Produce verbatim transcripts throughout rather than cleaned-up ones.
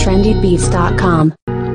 trendy beats dot com.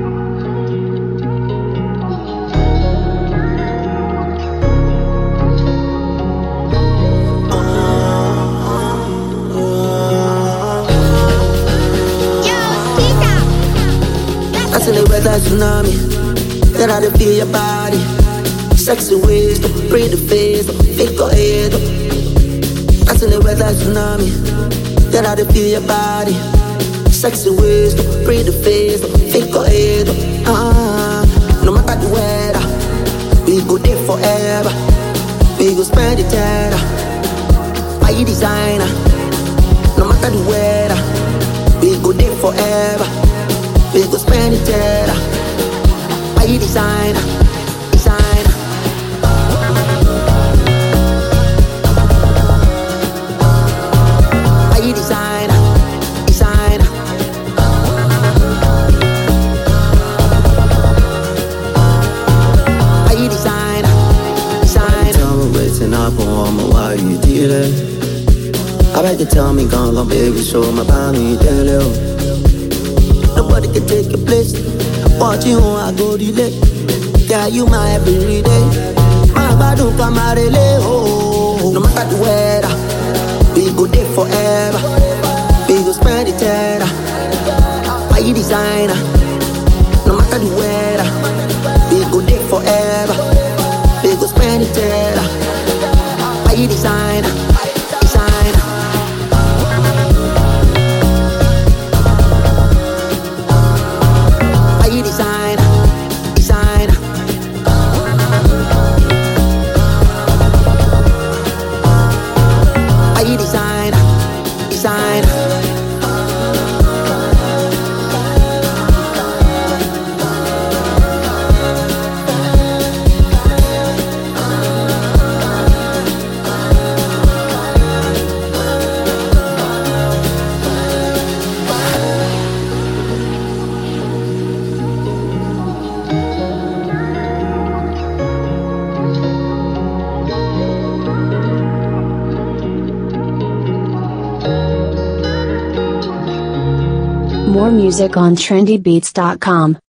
I send it wet like tsunami. Then I feel your body. Sexy ways, don't breathe the face, don't fake your head. I send it wet like tsunami. Then I feel your body. Sexy ways, don't breathe the face, don't fake your head. Ah, no matter the weather, we go there forever. We go spend it together. Buy you designer. No matter the weather, we go there forever. We go spend it together. Buy you designer, designer. Buy you designer, designer. Buy you designer, designer. Tell me waiting up on me, why you did it? I beg you tell me, gone, gone, baby, show my body, tell you. Nobody can take your place. Watch you on, I go delay. Yeah, you my everyday. My body come out relay. Oh, no matter the weather, we go there forever. We go spend it together. Buy you designer. No matter the weather, we go there forever. We go spend it together. Buy you designer, designer. Designer, designer. Are you designer, designer? More music on trendy beats dot com.